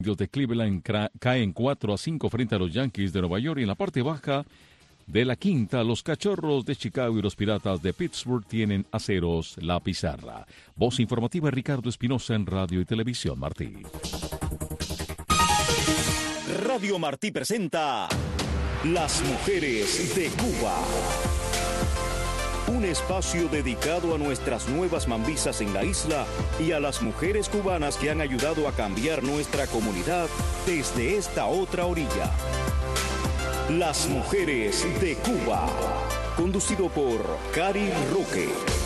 Los de Cleveland caen 4-5 frente a los Yankees de Nueva York y en la parte baja de la quinta, los Cachorros de Chicago y los Piratas de Pittsburgh tienen a ceros la pizarra. Voz informativa Ricardo Espinosa en Radio y Televisión Martí. Radio Martí presenta Las Mujeres de Cuba. Un espacio dedicado a nuestras nuevas mambisas en la isla y a las mujeres cubanas que han ayudado a cambiar nuestra comunidad desde esta otra orilla. Las Mujeres de Cuba, conducido por Cari Roque.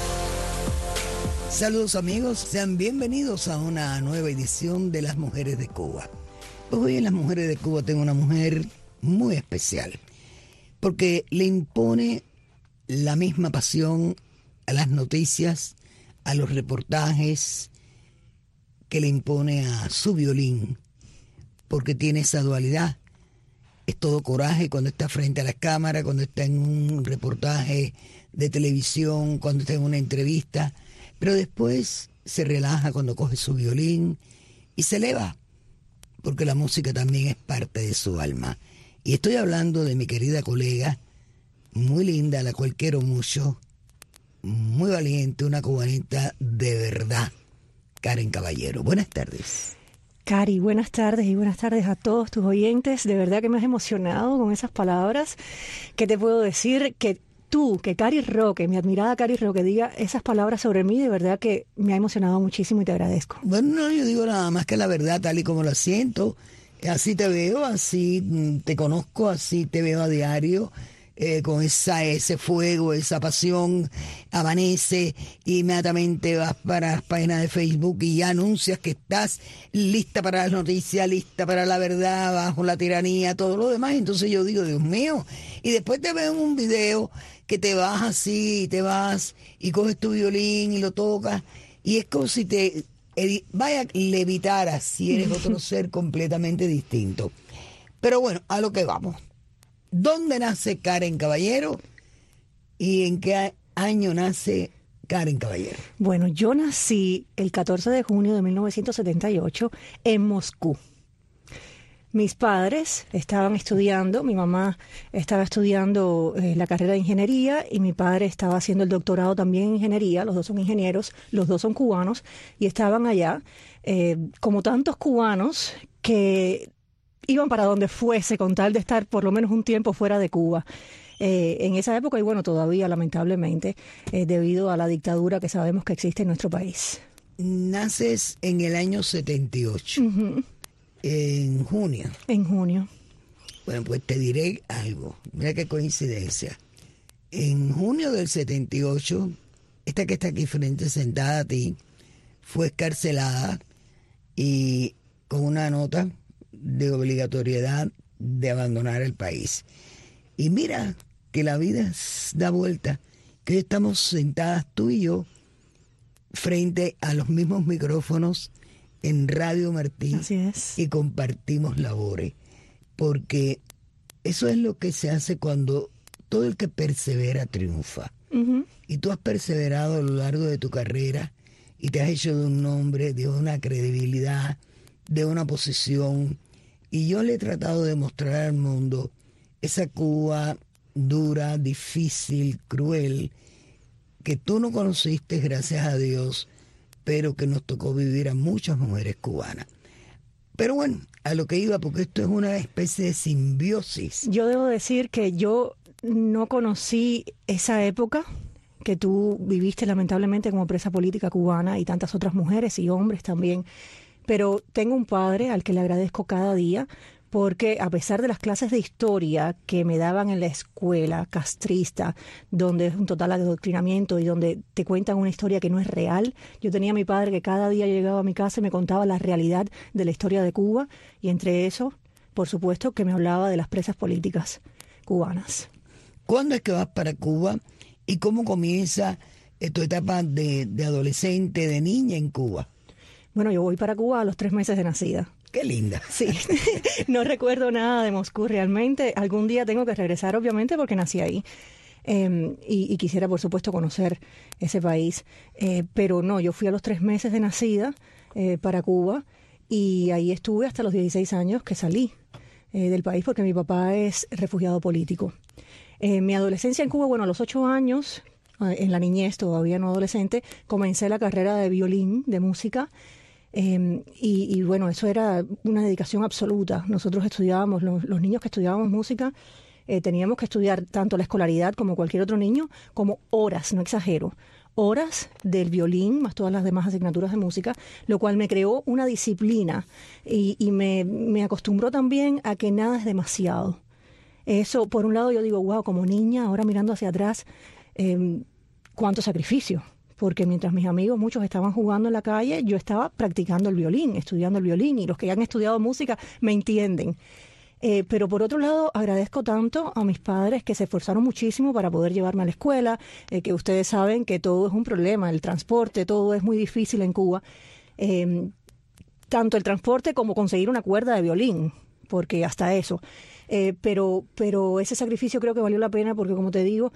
Saludos amigos, sean bienvenidos a una nueva edición de Las Mujeres de Cuba. Pues hoy en Las Mujeres de Cuba tengo una mujer muy especial, porque le impone la misma pasión a las noticias, a los reportajes, que le impone a su violín, porque tiene esa dualidad. Es todo coraje cuando está frente a la cámara, cuando está en un reportaje de televisión, cuando está en una entrevista, pero después se relaja cuando coge su violín y se eleva, porque la música también es parte de su alma. Y estoy hablando de mi querida colega, muy linda, a la cual quiero mucho, muy valiente, una cubanita de verdad, Karen Caballero. Buenas tardes. Cari, buenas tardes y buenas tardes a todos tus oyentes. De verdad que me has emocionado con esas palabras. ¿Qué te puedo decir? Que Cari Roque, mi admirada Cari Roque, diga esas palabras sobre mí, de verdad que me ha emocionado muchísimo y te agradezco. Bueno, no, yo digo nada más que la verdad tal y como la siento. Así te veo, así te conozco, así te veo a diario. Con ese fuego, esa pasión, amanece, inmediatamente vas para las páginas de Facebook y ya anuncias que estás lista para las noticias, lista para la verdad, bajo la tiranía, todo lo demás. Entonces yo digo, Dios mío, y después te veo en un video que te vas así, te vas y coges tu violín y lo tocas, y es como si te levitaras, si eres otro ser completamente distinto. Pero bueno, a lo que vamos. ¿Dónde nace Karen Caballero y en qué año nace Karen Caballero? Bueno, yo nací el 14 de junio de 1978 en Moscú. Mis padres estaban estudiando, mi mamá estaba estudiando la carrera de ingeniería y mi padre estaba haciendo el doctorado también en ingeniería. Los dos son ingenieros, los dos son cubanos y estaban allá como tantos cubanos que iban para donde fuese con tal de estar por lo menos un tiempo fuera de Cuba. En esa época, y bueno, todavía lamentablemente, debido a la dictadura que sabemos que existe en nuestro país. Naces en el año 78, en junio. En junio. Bueno, pues te diré algo, mira qué coincidencia. En junio del 78, esta que está aquí frente, sentada a ti, fue excarcelada y con una nota de obligatoriedad de abandonar el país. Y mira que la vida da vuelta, que hoy estamos sentadas tú y yo frente a los mismos micrófonos en Radio Martí. Así es. Y compartimos labores, porque eso es lo que se hace cuando todo el que persevera triunfa. Y tú has perseverado a lo largo de tu carrera y te has hecho de un nombre, de una credibilidad, de una posición. Y yo le he tratado de mostrar al mundo esa Cuba dura, difícil, cruel, que tú no conociste, gracias a Dios, pero que nos tocó vivir a muchas mujeres cubanas. Pero bueno, a lo que iba, porque esto es una especie de simbiosis. Yo debo decir que yo no conocí esa época que tú viviste lamentablemente como presa política cubana y tantas otras mujeres y hombres también. Pero tengo un padre al que le agradezco cada día porque a pesar de las clases de historia que me daban en la escuela castrista, donde es un total adoctrinamiento y donde te cuentan una historia que no es real, yo tenía a mi padre que cada día llegaba a mi casa y me contaba la realidad de la historia de Cuba y entre eso, por supuesto, que me hablaba de las presas políticas cubanas. ¿Cuándo es que vas para Cuba y cómo comienza tu etapa de adolescente, de niña en Cuba? Bueno, yo voy para Cuba a los 3 meses de nacida. ¡Qué linda! Sí, no recuerdo nada de Moscú realmente. Algún día tengo que regresar, obviamente, porque nací ahí. Y quisiera, por supuesto, conocer ese país. Pero no, yo fui a los 3 meses de nacida para Cuba y ahí estuve hasta los 16 años que salí del país porque mi papá es refugiado político. Mi adolescencia en Cuba, bueno, a los 8 años, en la niñez, todavía no adolescente, comencé la carrera de violín, de música, y bueno, eso era una dedicación absoluta. Nosotros estudiábamos, los niños que estudiábamos música, teníamos que estudiar tanto la escolaridad como cualquier otro niño, como horas, no exagero, horas del violín, más todas las demás asignaturas de música, lo cual me creó una disciplina y me acostumbró también a que nada es demasiado. Eso, por un lado, yo digo, wow, como niña, ahora mirando hacia atrás, cuánto sacrificio. Porque mientras mis amigos, muchos estaban jugando en la calle, yo estaba practicando el violín, estudiando el violín, y los que ya han estudiado música me entienden. Pero por otro lado, agradezco tanto a mis padres que se esforzaron muchísimo para poder llevarme a la escuela, que ustedes saben que todo es un problema, el transporte, todo es muy difícil en Cuba. Tanto el transporte como conseguir una cuerda de violín, porque hasta eso. Pero ese sacrificio creo que valió la pena porque, como te digo,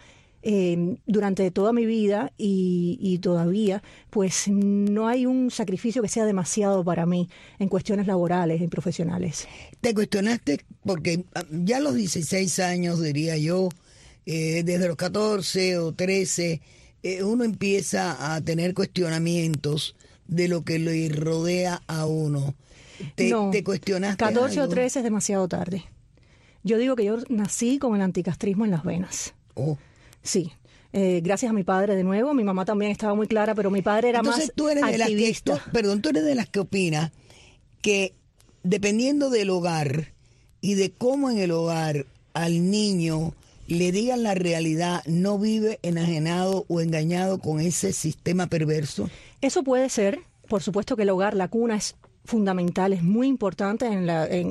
durante toda mi vida y todavía, pues no hay un sacrificio que sea demasiado para mí en cuestiones laborales y profesionales. ¿Te cuestionaste? Porque ya a los 16 años, diría yo, desde los 14 o 13, uno empieza a tener cuestionamientos de lo que le rodea a uno. ¿Te cuestionaste 14 algo? o 13 es demasiado tarde. Yo digo que yo nací con el anticastrismo en las venas. Oh. Sí, gracias a mi padre de nuevo. Mi mamá también estaba muy clara, pero mi padre era Entonces, más tú eres activista. tú eres de las que opinas que dependiendo del hogar y de cómo en el hogar al niño le digan la realidad, no vive enajenado o engañado con ese sistema perverso. Eso puede ser. Por supuesto que el hogar, la cuna es fundamental, es muy importante en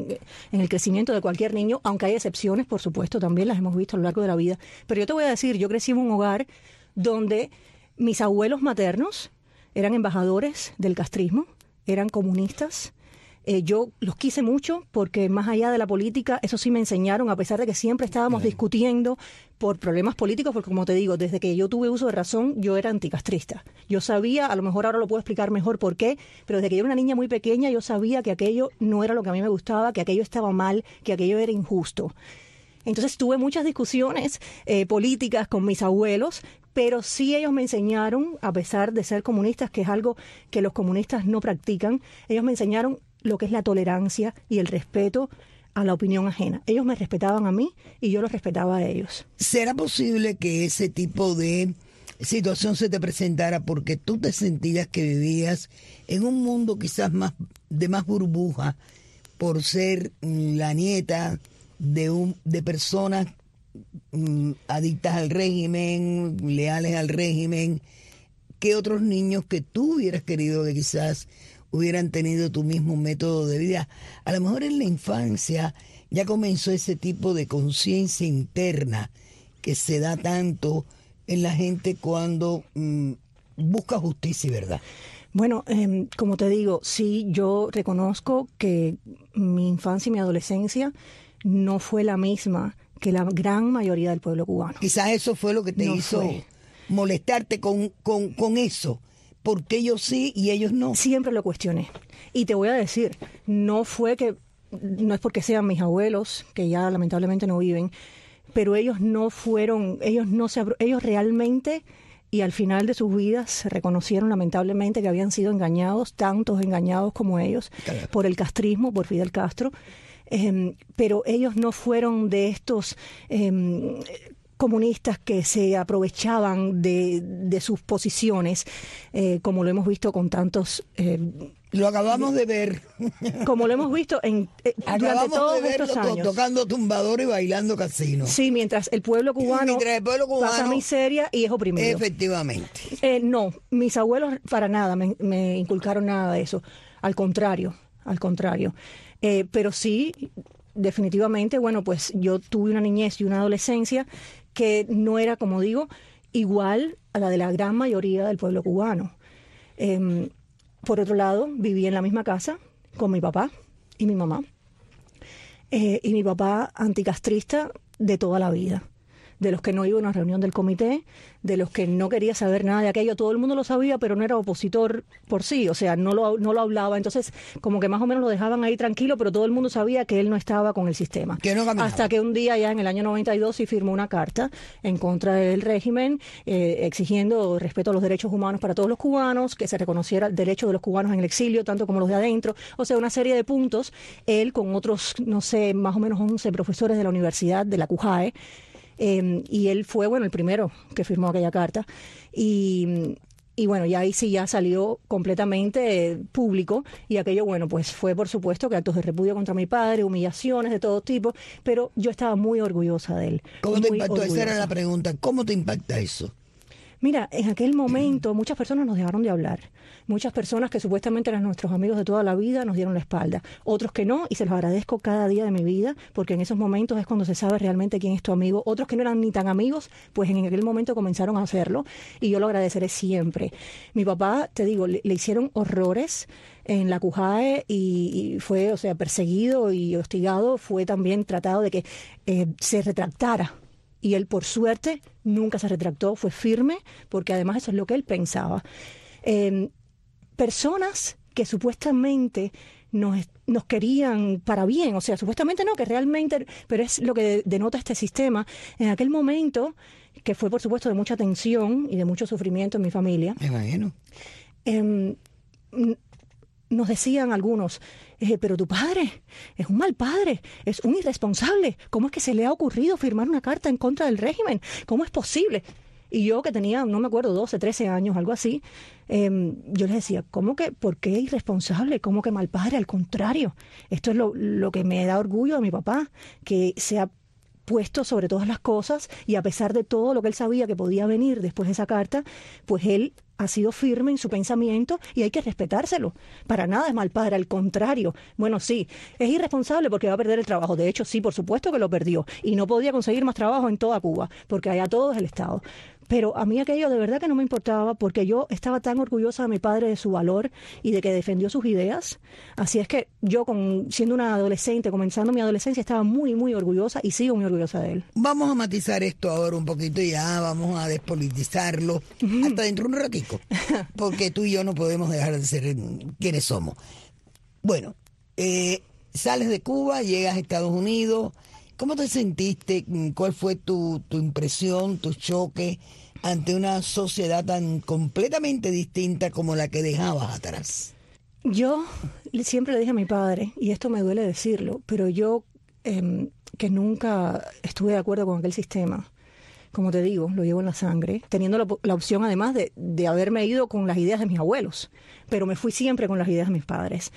el crecimiento de cualquier niño, aunque hay excepciones, por supuesto, también las hemos visto a lo largo de la vida. Pero yo te voy a decir, yo crecí en un hogar donde mis abuelos maternos eran embajadores del castrismo, eran comunistas. Yo los quise mucho porque más allá de la política, eso sí me enseñaron, a pesar de que siempre estábamos discutiendo por problemas políticos, porque como te digo, desde que yo tuve uso de razón, yo era anticastrista. Yo sabía, a lo mejor ahora lo puedo explicar mejor por qué, pero desde que yo era una niña muy pequeña, yo sabía que aquello no era lo que a mí me gustaba, que aquello estaba mal, que aquello era injusto. Entonces tuve muchas discusiones políticas con mis abuelos, pero sí ellos me enseñaron, a pesar de ser comunistas, que es algo que los comunistas no practican, ellos me enseñaron lo que es la tolerancia y el respeto a la opinión ajena. Ellos me respetaban a mí y yo los respetaba a ellos. ¿Será posible que ese tipo de situación se te presentara porque tú te sentías que vivías en un mundo quizás más burbuja por ser la nieta de personas adictas al régimen, leales al régimen, que otros niños que tú hubieras querido que quizás hubieran tenido tu mismo método de vida? A lo mejor en la infancia ya comenzó ese tipo de conciencia interna que se da tanto en la gente cuando busca justicia y verdad. Bueno, como te digo, sí, yo reconozco que mi infancia y mi adolescencia no fue la misma que la gran mayoría del pueblo cubano. Quizás eso fue lo que te hizo molestarte con eso. ¿Por qué yo sí y ellos no? Siempre lo cuestioné. Y te voy a decir, no es porque sean mis abuelos, que ya lamentablemente no viven, pero ellos realmente, y al final de sus vidas, reconocieron lamentablemente que habían sido engañados, tantos engañados como ellos, por el castrismo, por Fidel Castro. Pero ellos no fueron de estos comunistas que se aprovechaban de sus posiciones, como lo hemos visto con tantos... lo acabamos de ver. Como lo hemos visto durante todos estos años. Tocando tumbador y bailando casino. Sí, mientras el pueblo cubano pasa miseria y es oprimido. Efectivamente. No, mis abuelos para nada me inculcaron nada de eso. Al contrario. Pero sí, definitivamente, bueno, pues yo tuve una niñez y una adolescencia que no era, como digo, igual a la de la gran mayoría del pueblo cubano. Por otro lado, viví en la misma casa con mi papá y mi mamá. Y mi papá anticastrista de toda la vida. de los que no iba a una reunión del comité, de los que no quería saber nada de aquello. Todo el mundo lo sabía, pero no era opositor por sí, o sea, no lo hablaba. Entonces, como que más o menos lo dejaban ahí tranquilo, pero todo el mundo sabía que él no estaba con el sistema. Que no caminaba. Hasta que un día, ya en el año 92, sí firmó una carta en contra del régimen, exigiendo respeto a los derechos humanos para todos los cubanos, que se reconociera el derecho de los cubanos en el exilio, tanto como los de adentro. O sea, una serie de puntos. Él, con otros, no sé, más o menos 11 profesores de la universidad, de la CUJAE, y él fue, bueno, el primero que firmó aquella carta. Y bueno, ya ahí sí ya salió completamente público, y aquello, bueno, pues fue por supuesto que actos de repudio contra mi padre, humillaciones de todo tipo, pero yo estaba muy orgullosa de él. ¿Cómo te impactó? Esa era la pregunta. ¿Cómo te impacta eso? Mira, en aquel momento muchas personas nos dejaron de hablar. Muchas personas que supuestamente eran nuestros amigos de toda la vida nos dieron la espalda. Otros que no, y se los agradezco cada día de mi vida, porque en esos momentos es cuando se sabe realmente quién es tu amigo. Otros que no eran ni tan amigos, pues en aquel momento comenzaron a hacerlo, y yo lo agradeceré siempre. Mi papá, te digo, le hicieron horrores en la CUJAE, y fue, o sea, perseguido y hostigado. Fue también tratado de que se retractara. Y él, por suerte, nunca se retractó, fue firme, porque además eso es lo que él pensaba. Personas que supuestamente nos querían para bien, o sea, supuestamente no, que realmente, pero es lo que denota este sistema. En aquel momento, que fue por supuesto de mucha tensión y de mucho sufrimiento en mi familia, Me imagino. nos decían algunos, pero tu padre es un mal padre, es un irresponsable. ¿Cómo es que se le ha ocurrido firmar una carta en contra del régimen? ¿Cómo es posible? Y yo, que tenía, no me acuerdo, 12, 13 años, algo así, yo les decía, ¿cómo que? ¿Por qué irresponsable? ¿Cómo que mal padre? Al contrario, esto es lo que me da orgullo de mi papá, que se ha puesto sobre todas las cosas, y a pesar de todo lo que él sabía que podía venir después de esa carta, pues él ha sido firme en su pensamiento, y hay que respetárselo. Para nada es mal padre, al contrario. Bueno, sí, es irresponsable porque va a perder el trabajo. De hecho, sí, por supuesto que lo perdió, y no podía conseguir más trabajo en toda Cuba, porque allá todo es el Estado. Pero a mí aquello de verdad que no me importaba, porque yo estaba tan orgullosa de mi padre, de su valor y de que defendió sus ideas. Así es que yo, siendo una adolescente, comenzando mi adolescencia, estaba muy, muy orgullosa, y sigo muy orgullosa de él. Vamos a matizar esto ahora un poquito, y ya vamos a despolitizarlo hasta dentro de un ratico, porque tú y yo no podemos dejar de ser quienes somos. Bueno, sales de Cuba, llegas a Estados Unidos. ¿Cómo te sentiste? ¿Cuál fue tu impresión, tu choque ante una sociedad tan completamente distinta como la que dejabas atrás? Yo siempre le dije a mi padre, y esto me duele decirlo, pero yo que nunca estuve de acuerdo con aquel sistema, como te digo, lo llevo en la sangre, teniendo la opción además de haberme ido con las ideas de mis abuelos, pero me fui siempre con las ideas de mis padres.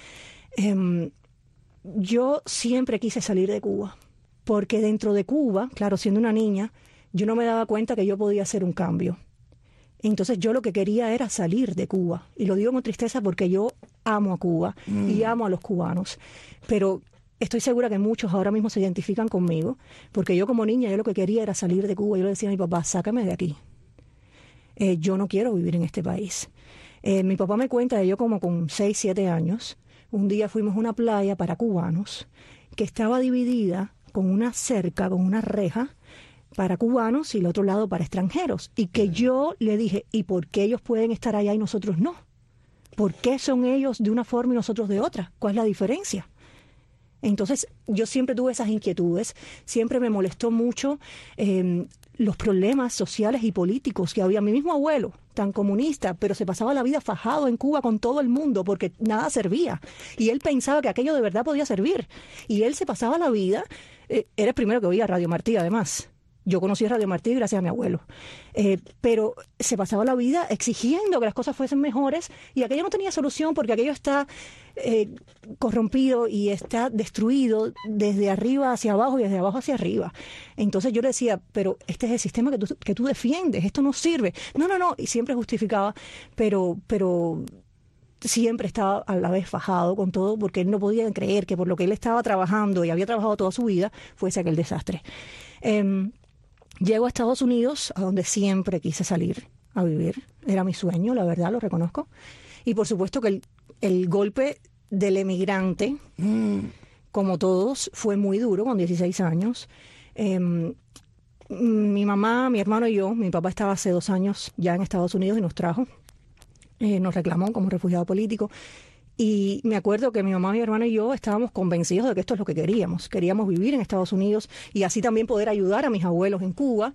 Yo siempre quise salir de Cuba, porque dentro de Cuba, claro, siendo una niña, yo no me daba cuenta que yo podía hacer un cambio. Entonces yo lo que quería era salir de Cuba. Y lo digo con tristeza porque yo amo a Cuba y amo a los cubanos. Pero estoy segura que muchos ahora mismo se identifican conmigo, porque yo como niña, yo lo que quería era salir de Cuba. Yo le decía a mi papá, sácame de aquí. Yo no quiero vivir en este país. Mi papá me cuenta de yo como con 6, 7 años. Un día fuimos a una playa para cubanos que estaba dividida con una cerca, con una reja para cubanos y el otro lado para extranjeros. Y que yo le dije, ¿y por qué ellos pueden estar allá y nosotros no? ¿Por qué son ellos de una forma y nosotros de otra? ¿Cuál es la diferencia? Entonces, yo siempre tuve esas inquietudes, siempre me molestó mucho los problemas sociales y políticos que había. Mi mismo abuelo, tan comunista, pero se pasaba la vida fajado en Cuba con todo el mundo porque nada servía. Y él pensaba que aquello de verdad podía servir. Y él se pasaba la vida, era el primero que oía Radio Martí, además. Yo conocí a Radio Martí gracias a mi abuelo. Pero se pasaba la vida exigiendo que las cosas fuesen mejores, y aquello no tenía solución porque aquello está corrompido y está destruido desde arriba hacia abajo y desde abajo hacia arriba. Entonces yo le decía, pero este es el sistema que tú defiendes, esto no sirve. No, y siempre justificaba, pero siempre estaba a la vez fajado con todo, porque él no podía creer que por lo que él estaba trabajando y había trabajado toda su vida fuese aquel desastre. Llego a Estados Unidos, a donde siempre quise salir a vivir. Era mi sueño, la verdad, lo reconozco. Y por supuesto que el golpe del emigrante, como todos, fue muy duro con 16 años. mi mamá, mi hermano y yo, mi papá estaba hace 2 años ya en Estados Unidos y nos trajo, nos reclamó como refugiado político. Y me acuerdo que mi mamá, mi hermano y yo estábamos convencidos de que esto es lo que queríamos. Queríamos vivir en Estados Unidos y así también poder ayudar a mis abuelos en Cuba.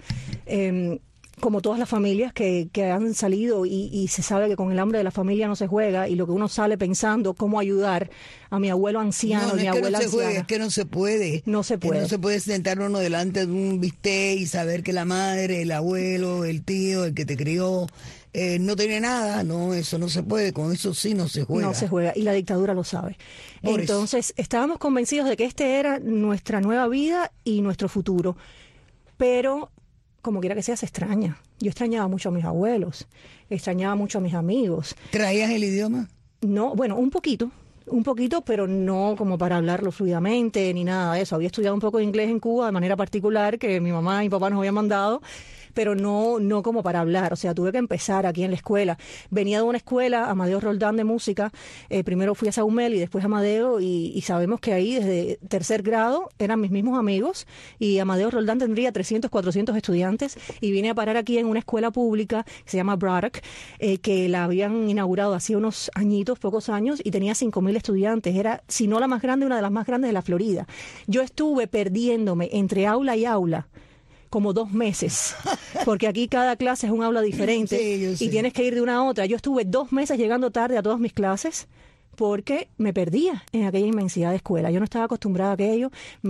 Como todas las familias que han salido y se sabe que con el hambre de la familia no se juega, y lo que uno sale pensando cómo ayudar a mi abuelo anciano, no mi es que abuela no se anciana. juegue, es que no se puede. No se puede. Que no se puede sentar uno delante de un bistec y saber que la madre, el abuelo, el tío, el que te crió, no tiene nada. No, eso no se puede. Con eso sí no se juega. No se juega, y la dictadura lo sabe. Por Entonces, estábamos convencidos de que este era nuestra nueva vida y nuestro futuro. Pero, como quiera que sea, se extraña. Yo extrañaba mucho a mis abuelos, extrañaba mucho a mis amigos. ¿Traías el idioma? No, bueno, un poquito, pero no como para hablarlo fluidamente ni nada de eso. Había estudiado un poco de inglés en Cuba de manera particular, que mi mamá y mi papá nos habían mandado, pero no como para hablar. O sea, tuve que empezar aquí en la escuela. Venía de una escuela, Amadeo Roldán, de música. Primero fui a Saumel y después a Amadeo, y sabemos que ahí desde 3er grado eran mis mismos amigos, y Amadeo Roldán tendría 300, 400 estudiantes, y vine a parar aquí en una escuela pública que se llama Braddock, que la habían inaugurado hace unos añitos, pocos años, y tenía 5.000 estudiantes. Era, si no la más grande, una de las más grandes de la Florida. Yo estuve perdiéndome entre aula y aula como 2 meses, porque aquí cada clase es un aula diferente. Sí, yo sé. Y tienes que ir de una a otra. Yo estuve 2 meses llegando tarde a todas mis clases porque me perdía en aquella inmensidad de escuela. Yo no estaba acostumbrada a aquello.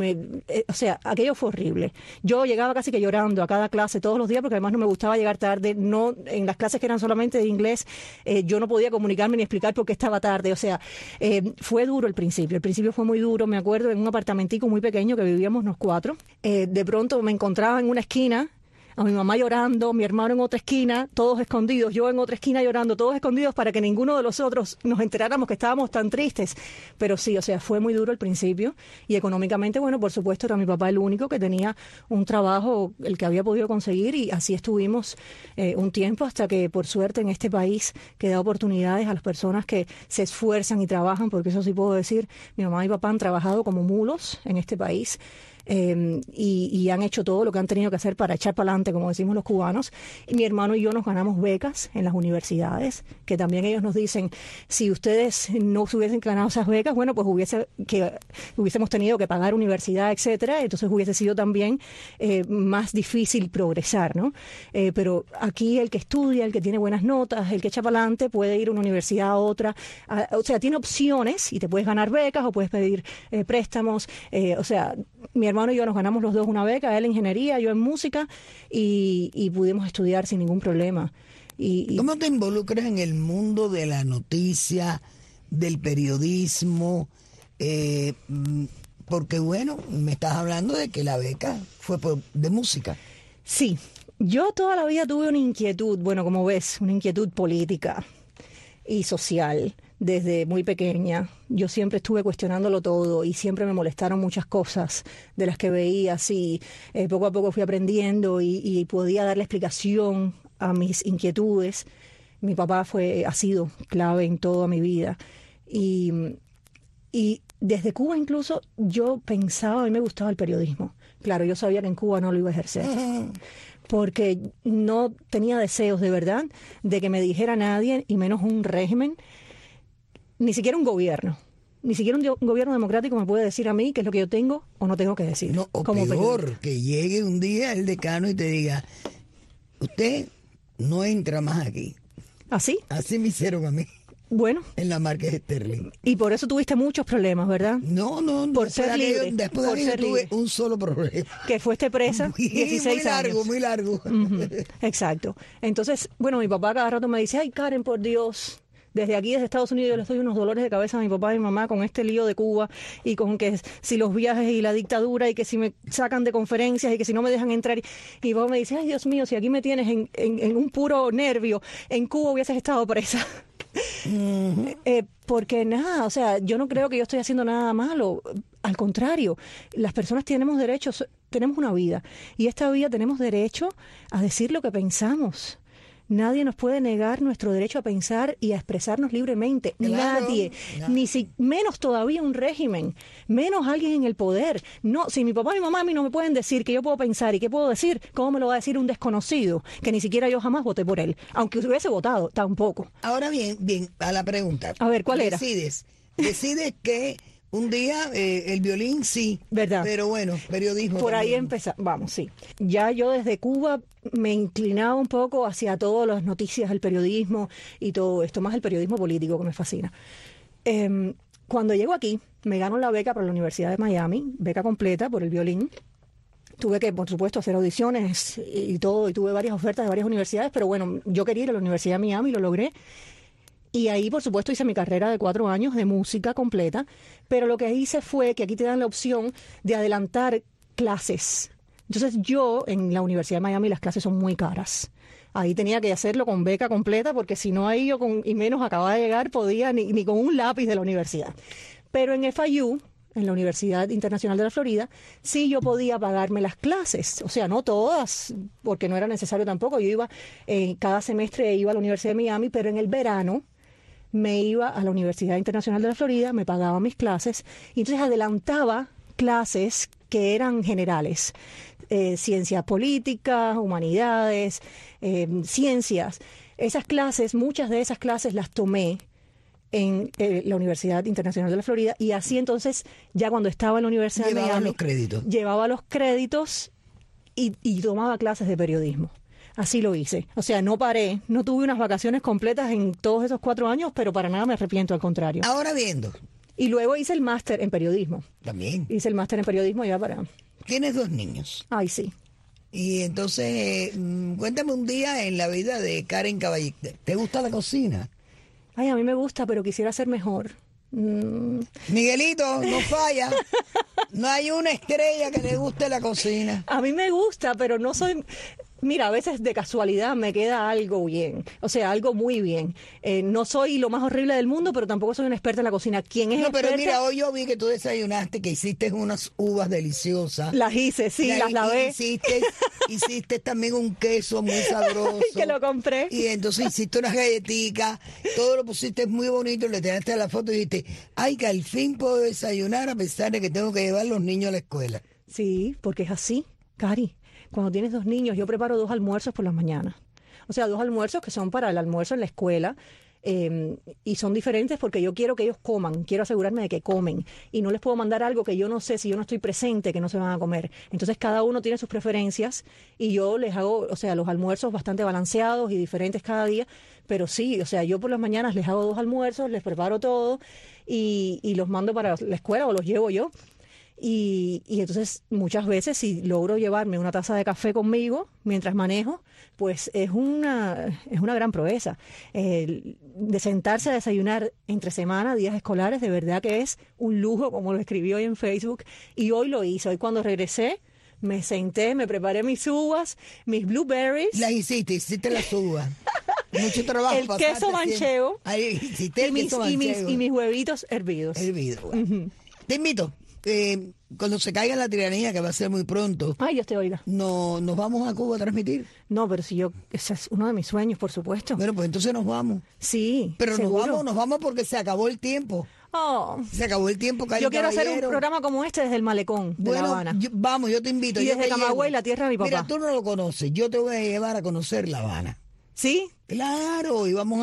O sea, aquello fue horrible. Yo llegaba casi que llorando a cada clase todos los días, porque además no me gustaba llegar tarde. No, en las clases que eran solamente de inglés, yo no podía comunicarme ni explicar por qué estaba tarde. O sea, fue duro el principio. El principio fue muy duro. Me acuerdo en un apartamentico muy pequeño que vivíamos los 4. De pronto me encontraba en una esquina a mi mamá llorando, mi hermano en otra esquina, todos escondidos, yo en otra esquina llorando, todos escondidos, para que ninguno de los otros nos enteráramos que estábamos tan tristes. Pero sí, o sea, fue muy duro al principio, y económicamente, bueno, por supuesto, era mi papá el único que tenía un trabajo, el que había podido conseguir, y así estuvimos un tiempo, hasta que, por suerte, en este país que da oportunidades a las personas que se esfuerzan y trabajan, porque eso sí puedo decir, mi mamá y papá han trabajado como mulos en este país. Y han hecho todo lo que han tenido que hacer para echar para adelante, como decimos los cubanos. Y mi hermano y yo nos ganamos becas en las universidades, que también ellos nos dicen, si ustedes no se hubiesen ganado esas becas, bueno, pues hubiésemos tenido que pagar universidad, etcétera. Entonces hubiese sido también más difícil progresar, ¿no? Pero aquí el que estudia, el que tiene buenas notas, el que echa para adelante, puede ir a una universidad a otra. O sea, tiene opciones, y te puedes ganar becas o puedes pedir préstamos. O sea, mi hermano y yo nos ganamos los dos una beca, él en ingeniería, yo en música, y pudimos estudiar sin ningún problema. ¿Cómo te involucras en el mundo de la noticia, del periodismo? Porque, bueno, me estás hablando de que la beca fue de música. Sí, yo toda la vida tuve una inquietud, bueno, como ves, una inquietud política y social. Desde muy pequeña, yo siempre estuve cuestionándolo todo, y siempre me molestaron muchas cosas de las que veía, así poco a poco fui aprendiendo y podía darle explicación a mis inquietudes. Mi papá ha sido clave en toda mi vida, y desde Cuba incluso yo pensaba, a mí me gustaba el periodismo. Claro, yo sabía que en Cuba no lo iba a ejercer, porque no tenía deseos de verdad de que me dijera nadie, y menos un régimen. Ni siquiera un gobierno, ni siquiera un gobierno democrático me puede decir a mí qué es lo que yo tengo o no tengo que decir. No, o como peor, periodista. que llegue un día el decano y te diga, usted no entra más aquí. ¿Así? Así me hicieron a mí, Bueno. en la Marqués de Sterling. Y por eso tuviste muchos problemas, ¿verdad? No, Por ser libre. Después de aquello tuve un solo problema. Que fuiste presa 16 años. Muy largo. Exacto. Entonces, bueno, mi papá cada rato me dice, ay, Karen, por Dios, desde aquí, desde Estados Unidos, yo les doy unos dolores de cabeza a mi papá y mi mamá con este lío de Cuba, y con que si los viajes y la dictadura, y que si me sacan de conferencias, y que si no me dejan entrar. Y mi papá me dice, ay, Dios mío, si aquí me tienes en un puro nervio, en Cuba hubieses estado presa. Porque nada, o sea, yo no creo que yo estoy haciendo nada malo. Al contrario, las personas tenemos derechos, tenemos una vida, y esta vida tenemos derecho a decir lo que pensamos. Nadie nos puede negar nuestro derecho a pensar y a expresarnos libremente. Claro, Nadie. no. Menos todavía un régimen, menos alguien en el poder. No, si mi papá y mi mamá a mí no me pueden decir que yo puedo pensar y qué puedo decir, ¿cómo me lo va a decir un desconocido que ni siquiera yo jamás voté por él? Aunque hubiese votado, tampoco. Ahora bien, a la pregunta. A ver, ¿cuál era? Decides que un día el violín sí, ¿Verdad? pero bueno, periodismo Por ahí también. empezamos, vamos, sí. Ya yo desde Cuba me inclinaba un poco hacia todas las noticias del periodismo y todo esto, más el periodismo político que me fascina. Cuando llego aquí, me gano la beca para la Universidad de Miami, beca completa por el violín. Tuve que, por supuesto, hacer audiciones y todo, y tuve varias ofertas de varias universidades, pero bueno, yo quería ir a la Universidad de Miami y lo logré. Y ahí, por supuesto, hice mi carrera de 4 años de música completa, pero lo que hice fue que aquí te dan la opción de adelantar clases. Entonces yo, en la Universidad de Miami, las clases son muy caras. Ahí tenía que hacerlo con beca completa, porque si no, ahí yo, y menos acababa de llegar, podía ni con un lápiz de la universidad. Pero en FIU, en la Universidad Internacional de la Florida, sí yo podía pagarme las clases. O sea, no todas, porque no era necesario tampoco. Yo iba, cada semestre iba a la Universidad de Miami, pero en el verano me iba a la Universidad Internacional de la Florida, me pagaba mis clases, y entonces adelantaba clases que eran generales. Ciencias políticas, humanidades, ciencias. Esas clases, muchas de esas clases las tomé en la Universidad Internacional de la Florida, y así entonces, ya cuando estaba en la Universidad de Miami, llevaba los créditos y tomaba clases de periodismo. Así lo hice. O sea, no paré, no tuve unas vacaciones completas en todos esos 4 años, pero para nada me arrepiento, al contrario. Ahora viendo. Y luego hice el máster en periodismo. También. Hice el máster en periodismo ya para... Tienes 2 niños. Ay, sí. Y entonces, cuéntame un día en la vida de Karen Caballero. ¿Te gusta la cocina? Ay, a mí me gusta, pero quisiera ser mejor. Miguelito, no falla. No hay una estrella que le guste la cocina. A mí me gusta, pero no soy... Mira, a veces de casualidad me queda algo bien, o sea, algo muy bien. No soy lo más horrible del mundo, pero tampoco soy una experta en la cocina. ¿Quién es experta? Pero mira, hoy yo vi que tú desayunaste, que hiciste unas uvas deliciosas. Las hice, sí, las lavé. Hiciste también un queso muy sabroso. Que lo compré. Y entonces hiciste unas galletitas, todo lo pusiste muy bonito, le tiraste la foto y dijiste, ay, que al fin puedo desayunar a pesar de que tengo que llevar los niños a la escuela. Sí, porque es así, Cari. Cuando tienes 2 niños, yo preparo 2 almuerzos por las mañanas. O sea, 2 almuerzos que son para el almuerzo en la escuela, y son diferentes porque yo quiero que ellos coman, quiero asegurarme de que comen, y no les puedo mandar algo que yo no sé, si yo no estoy presente, que no se van a comer. Entonces cada uno tiene sus preferencias y yo les hago, o sea, los almuerzos bastante balanceados y diferentes cada día, pero sí, o sea, yo por las mañanas les hago 2 almuerzos, les preparo todo y los mando para la escuela o los llevo yo. Y entonces muchas veces, si logro llevarme una taza de café conmigo mientras manejo, pues es una gran proeza. De sentarse a desayunar entre semana, días escolares, de verdad que es un lujo, como lo escribí hoy en Facebook, y hoy lo hice. Hoy cuando regresé me senté, me preparé mis uvas, mis blueberries. Las hiciste las uvas. Mucho trabajo. El queso manchego. Ahí hiciste el queso manchego. Y mis huevitos hervidos. Bueno. Te invito. Cuando se caiga la tiranía, que va a ser muy pronto. Ay, Dios te oiga. No, ¿nos vamos a Cuba a transmitir? No, pero si ese es uno de mis sueños, por supuesto. Bueno, pues entonces nos vamos. Sí, pero seguro. nos vamos porque se acabó el tiempo. Oh. Se acabó el tiempo, Karen Yo quiero Caballero. hacer un programa como este desde el malecón de La Habana. Yo te invito. Y yo desde Camagüey, la tierra de mi papá. Mira, tú no lo conoces. Yo te voy a llevar a conocer La Habana. ¿Sí? Claro, y vamos a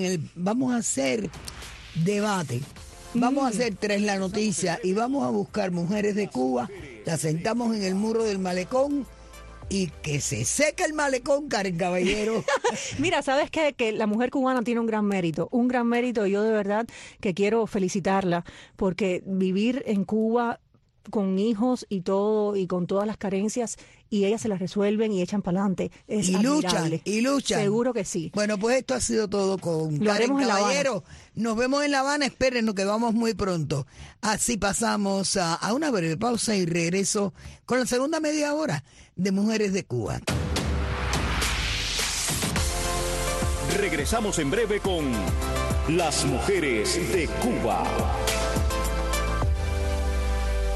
hacer debate. Vamos a hacer Tras la Noticia y vamos a buscar mujeres de Cuba, las sentamos en el muro del malecón y que se seque el malecón, Karen Caballero. Mira, ¿sabes qué? Que la mujer cubana tiene un gran mérito, y yo de verdad que quiero felicitarla, porque vivir en Cuba con hijos y todo, y con todas las carencias, y ellas se las resuelven y echan para adelante. Es admirable. luchan. Seguro que sí. Bueno, pues esto ha sido todo con Lo Karen haremos en La Habana. Caballero. Nos vemos en La Habana, espérenos que vamos muy pronto. Así pasamos a una breve pausa y regreso con la segunda media hora de Mujeres de Cuba. Regresamos en breve con Las Mujeres de Cuba.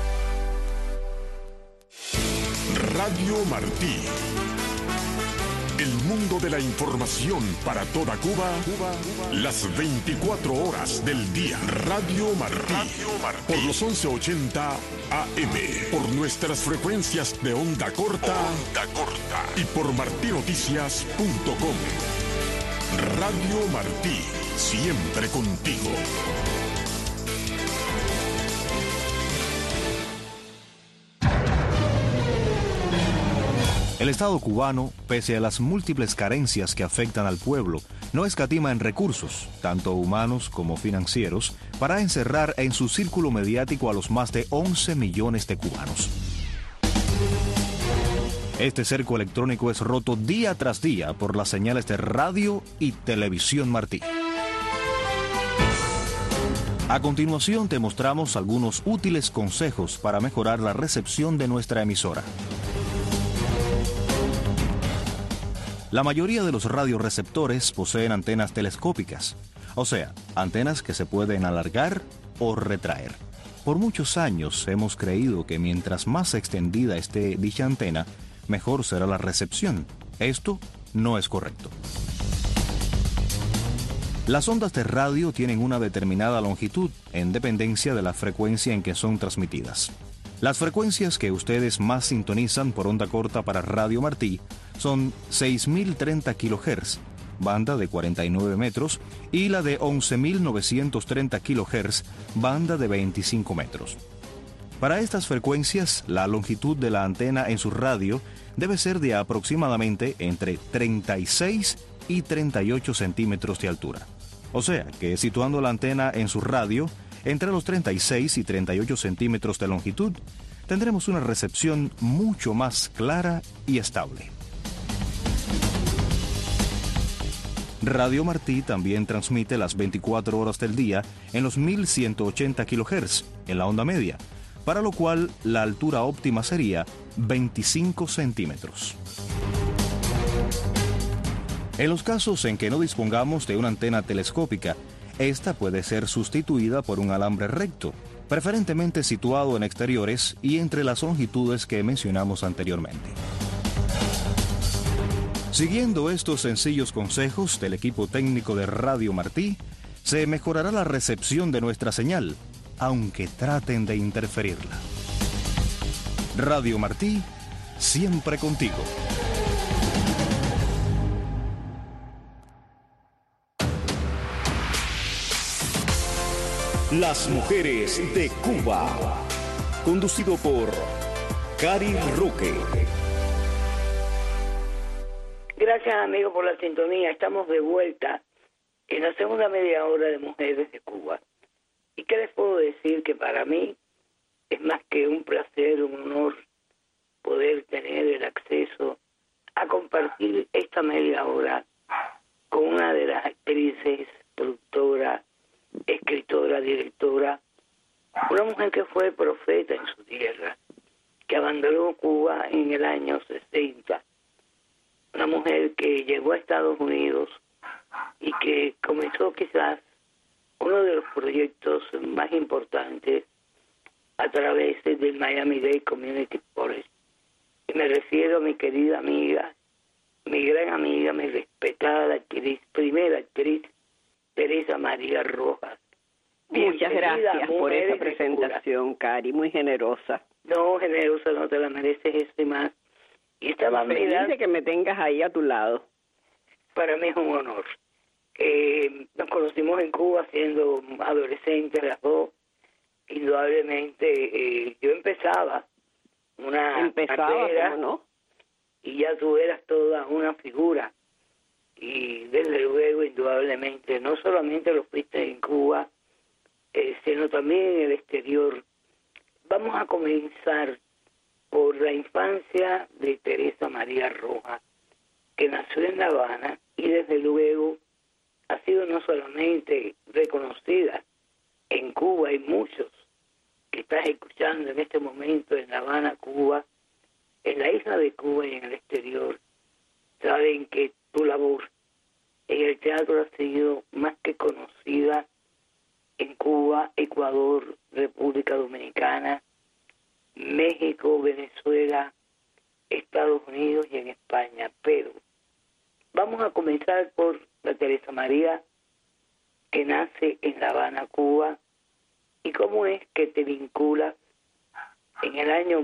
Radio Martí, El mundo de la información para toda Cuba, las 24 horas del día. Radio Martí, por los 1180 AM, por nuestras frecuencias de onda corta, y por martinoticias.com. Radio Martí, siempre contigo. El Estado cubano, pese a las múltiples carencias que afectan al pueblo, no escatima en recursos, tanto humanos como financieros, para encerrar en su círculo mediático a los más de 11 millones de cubanos. Este cerco electrónico es roto día tras día por las señales de radio y televisión Martí. A continuación te mostramos algunos útiles consejos para mejorar la recepción de nuestra emisora. La mayoría de los radioreceptores poseen antenas telescópicas, o sea, antenas que se pueden alargar o retraer. Por muchos años hemos creído que mientras más extendida esté dicha antena, mejor será la recepción. Esto no es correcto. Las ondas de radio tienen una determinada longitud en dependencia de la frecuencia en que son transmitidas. Las frecuencias que ustedes más sintonizan por onda corta para Radio Martí son 6.030 kHz, banda de 49 metros, y la de 11.930 kHz, banda de 25 metros. Para estas frecuencias, la longitud de la antena en su radio debe ser de aproximadamente entre 36 y 38 centímetros de altura. O sea, que situando la antena en su radio entre los 36 y 38 centímetros de longitud, tendremos una recepción mucho más clara y estable. Radio Martí también transmite las 24 horas del día en los 1180 kHz, en la onda media, para lo cual la altura óptima sería 25 centímetros. En los casos en que no dispongamos de una antena telescópica, esta puede ser sustituida por un alambre recto, preferentemente situado en exteriores y entre las longitudes que mencionamos anteriormente. Siguiendo estos sencillos consejos del equipo técnico de Radio Martí, se mejorará la recepción de nuestra señal, aunque traten de interferirla. Radio Martí, siempre contigo. Las mujeres de Cuba. Conducido por Cari Roque. Gracias, amigo, por la sintonía. Estamos de vuelta en la segunda media hora de Mujeres de Cuba. ¿Y qué les puedo decir? Que para mí es más que un placer, un honor poder tener el acceso a compartir esta media hora con una de las actrices, productora, escritora, directora, una mujer que fue profeta en su tierra, que abandonó Cuba en el año 60. Una mujer que llegó a Estados Unidos y que comenzó quizás uno de los proyectos más importantes a través del Miami-Dade Community College. Y me refiero a mi querida amiga, mi gran amiga, mi respetada actriz, primera actriz, Teresa María Rojas. Muchas gracias por esa presentación, Cari, muy generosa. No, generosa, no te la mereces eso y más. Y estaba feliz de que me tengas ahí a tu lado. Para mí es un honor. Nos conocimos en Cuba siendo adolescentes las dos. Indudablemente yo empezaba una carrera, ¿cómo no? Y ya tú eras toda una figura. Y desde luego, indudablemente, no solamente lo fuiste en Cuba, sino también en el exterior. Vamos a comenzar por la infancia de Teresa María Rojas, que nació en La Habana y desde luego ha sido no solamente reconocida en Cuba, hay muchos que estás escuchando en este momento en La Habana, Cuba, en la isla de Cuba y en el exterior, saben que tu labor en el teatro ha sido más que conocida en Cuba, Ecuador, República Dominicana, México, Venezuela, Estados Unidos y en España, pero Vamos a comenzar por la Teresa María, que nace en La Habana, Cuba, y cómo es que te vinculas en el año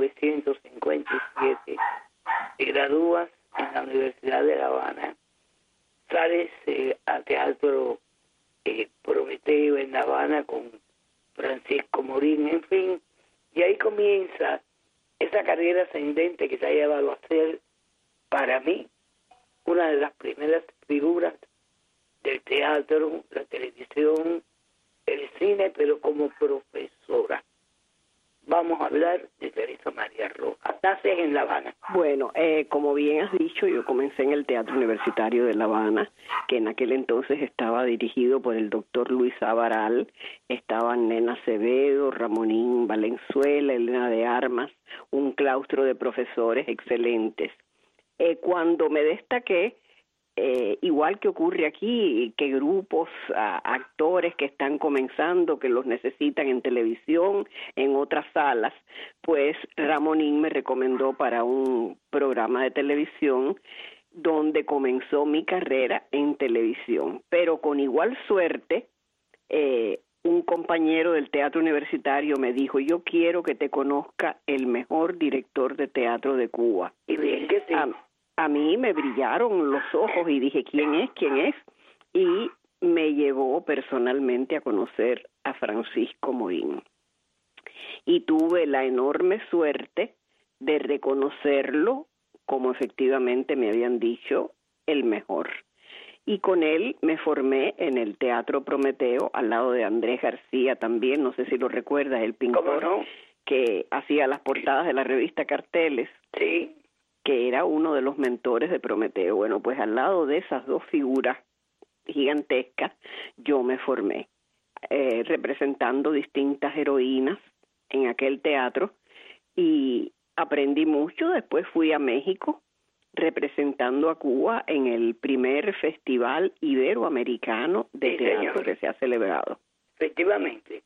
1957, te gradúas en la Universidad de La Habana, sales a Teatro Prometeo en La Habana con Francisco Morín, en fin, y ahí comienza esa carrera ascendente que te ha llevado a ser, para mí, una de las primeras figuras del teatro, la televisión, el cine, pero como profesora. Vamos a hablar de Teresa María Rojas. Naces en La Habana. Bueno, como bien has dicho, yo comencé en el Teatro Universitario de La Habana, que en aquel entonces estaba dirigido por el doctor Luis Avaral. Estaban Nena Acevedo, Ramonín Valenzuela, Elena de Armas, un claustro de profesores excelentes. Cuando me destaqué, igual que ocurre aquí, que grupos, actores que están comenzando, que los necesitan en televisión, en otras salas, pues Ramonín me recomendó para un programa de televisión donde comenzó mi carrera en televisión. Pero con igual suerte, un compañero del Teatro Universitario me dijo: yo quiero que te conozca el mejor director de teatro de Cuba. Y bien que sí. A mí me brillaron los ojos y dije, ¿quién es? ¿Quién es? Y me llevó personalmente a conocer a Francisco Morín. Y tuve la enorme suerte de reconocerlo como efectivamente me habían dicho, el mejor. Y con él me formé en el Teatro Prometeo, al lado de Andrés García también, no sé si lo recuerdas, el pintor que hacía las portadas de la revista Carteles. Sí. Que era uno de los mentores de Prometeo. Bueno, pues al lado de esas dos figuras gigantescas, yo me formé, representando distintas heroínas en aquel teatro, y aprendí mucho. Después fui a México, representando a Cuba en el primer Festival Iberoamericano de Teatro que se ha celebrado. Efectivamente.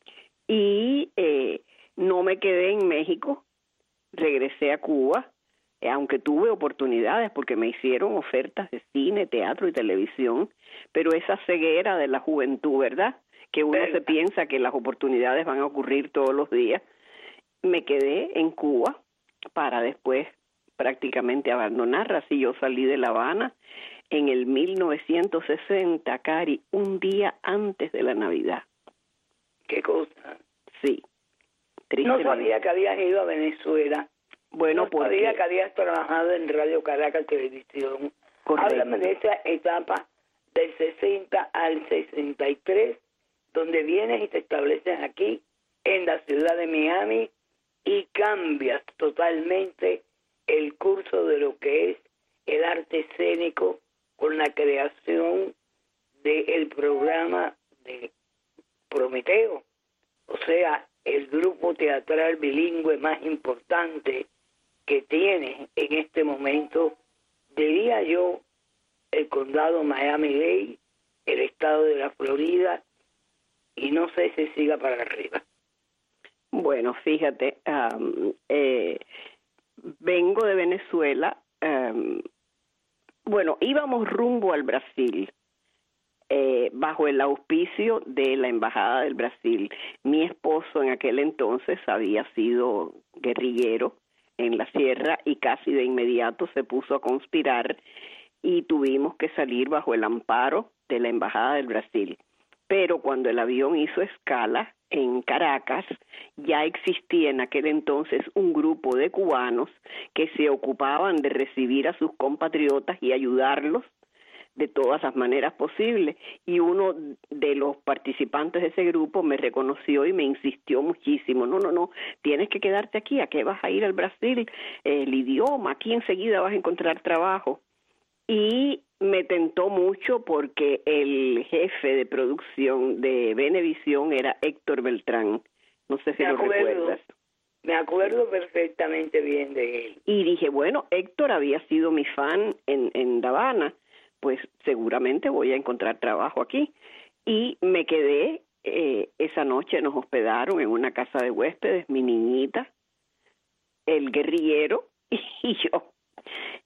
Y no me quedé en México, regresé a Cuba, aunque tuve oportunidades porque me hicieron ofertas de cine, teatro y televisión, pero esa ceguera de la juventud, ¿verdad? Que uno se piensa que las oportunidades van a ocurrir todos los días. Me quedé en Cuba para después prácticamente abandonarla. Así yo salí de La Habana en el 1960, Cari, un día antes de la Navidad. ¿Qué cosa? Sí. No sabía que habías ido a Venezuela. Bueno, no sabía que habías trabajado en Radio Caracas Televisión. Correcto. Háblame de esa etapa del 60 al 63, donde vienes y te estableces aquí en la ciudad de Miami y cambias totalmente el curso de lo que es el arte escénico con la creación del programa de Prometeo. O sea, el grupo teatral bilingüe más importante que tiene en este momento, diría yo, el condado Miami-Dade, el estado de la Florida, y no sé si siga para arriba. Bueno, fíjate, vengo de Venezuela, bueno, íbamos rumbo al Brasil, bajo el auspicio de la Embajada del Brasil. Mi esposo en aquel entonces había sido guerrillero en la sierra y casi de inmediato se puso a conspirar y tuvimos que salir bajo el amparo de la Embajada del Brasil. Pero cuando el avión hizo escala en Caracas, ya existía en aquel entonces un grupo de cubanos que se ocupaban de recibir a sus compatriotas y ayudarlos de todas las maneras posibles, y uno de los participantes de ese grupo me reconoció y me insistió muchísimo: no, tienes que quedarte aquí, ¿a qué vas a ir al Brasil? El idioma, aquí enseguida vas a encontrar trabajo. Y me tentó mucho porque el jefe de producción de Venevisión era Héctor Beltrán, no sé si lo recuerdas. Me acuerdo perfectamente bien de él. Y dije, bueno, Héctor había sido mi fan en La Habana, pues seguramente voy a encontrar trabajo aquí. Y me quedé, esa noche nos hospedaron en una casa de huéspedes, mi niñita, el guerrillero y yo.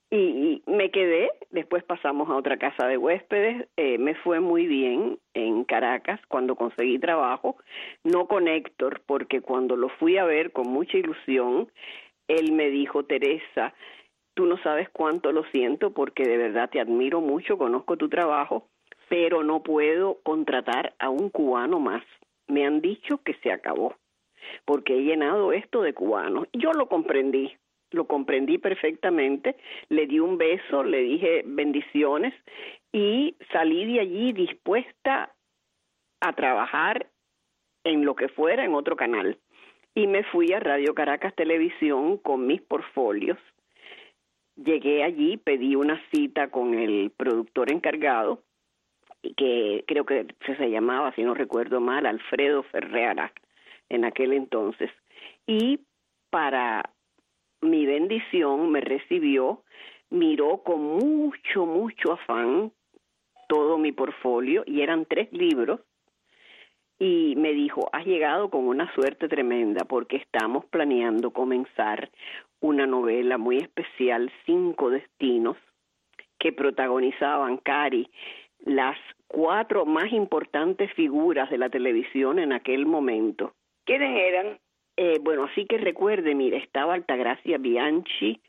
Y me quedé, después pasamos a otra casa de huéspedes, me fue muy bien en Caracas cuando conseguí trabajo, no con Héctor, porque cuando lo fui a ver con mucha ilusión, él me dijo, Teresa, tú no sabes cuánto lo siento porque de verdad te admiro mucho, conozco tu trabajo, pero no puedo contratar a un cubano más. Me han dicho que se acabó, porque he llenado esto de cubanos. Yo lo comprendí perfectamente, le di un beso, le dije bendiciones y salí de allí dispuesta a trabajar en lo que fuera en otro canal. Y me fui a Radio Caracas Televisión con mis portfolios. Llegué allí, pedí una cita con el productor encargado, que creo que se llamaba, si no recuerdo mal, Alfredo Ferreira en aquel entonces. Y para mi bendición me recibió, miró con mucho afán todo mi portfolio, y eran 3 libros, y me dijo, has llegado con una suerte tremenda, porque estamos planeando comenzar una novela muy especial, 5 destinos, que protagonizaban, Cari, las 4 más importantes figuras de la televisión en aquel momento. ¿Quiénes eran? Bueno, así que recuerde, mire, estaba Altagracia Bianchi,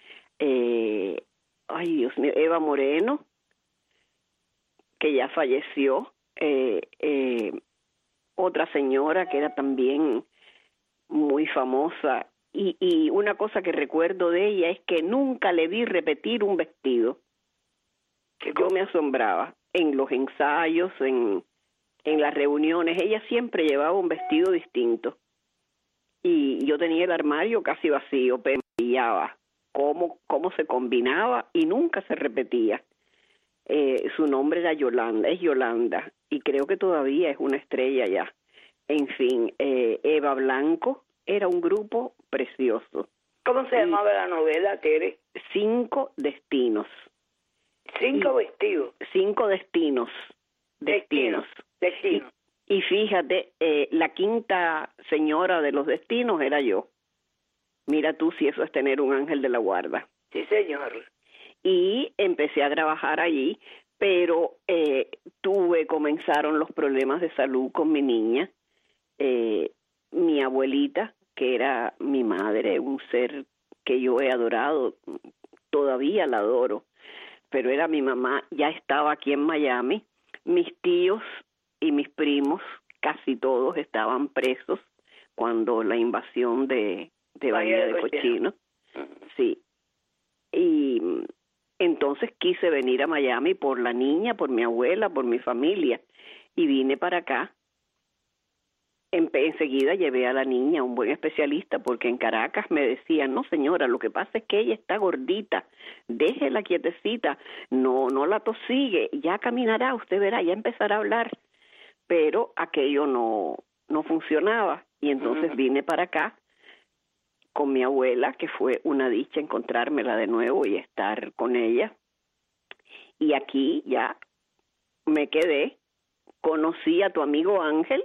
ay Dios mío, Eva Moreno, que ya falleció, otra señora que era también muy famosa, y una cosa que recuerdo de ella es que nunca le vi repetir un vestido. Yo me asombraba en los ensayos, en las reuniones, ella siempre llevaba un vestido distinto. Y yo tenía el armario casi vacío, pero brillaba cómo se combinaba y nunca se repetía. Su nombre era Yolanda, es Yolanda, y creo que todavía es una estrella ya. En fin, Eva Blanco, era un grupo precioso. ¿Cómo se llamaba la novela, Tere? 5 destinos. 5 vestidos. 5 destinos. Destinos. Y fíjate, la 5ª señora de los destinos era yo. Mira tú si eso es tener un ángel de la guarda. Sí, señor. Y empecé a trabajar allí, pero comenzaron los problemas de salud con mi niña. Mi abuelita, que era mi madre, un ser que yo he adorado, todavía la adoro, pero era mi mamá, ya estaba aquí en Miami. Mis tíos y mis primos, casi todos estaban presos cuando la invasión de Bahía de Cochinos. Sí. Y entonces quise venir a Miami por la niña, por mi abuela, por mi familia, y vine para acá. Enseguida llevé a la niña a un buen especialista, porque en Caracas me decían, no señora, lo que pasa es que ella está gordita, déjela quietecita, no la tosigue, ya caminará, usted verá, ya empezará a hablar. Pero aquello no funcionaba, y entonces vine para acá con mi abuela, que fue una dicha encontrármela de nuevo y estar con ella. Y aquí ya me quedé, conocí a tu amigo Ángel,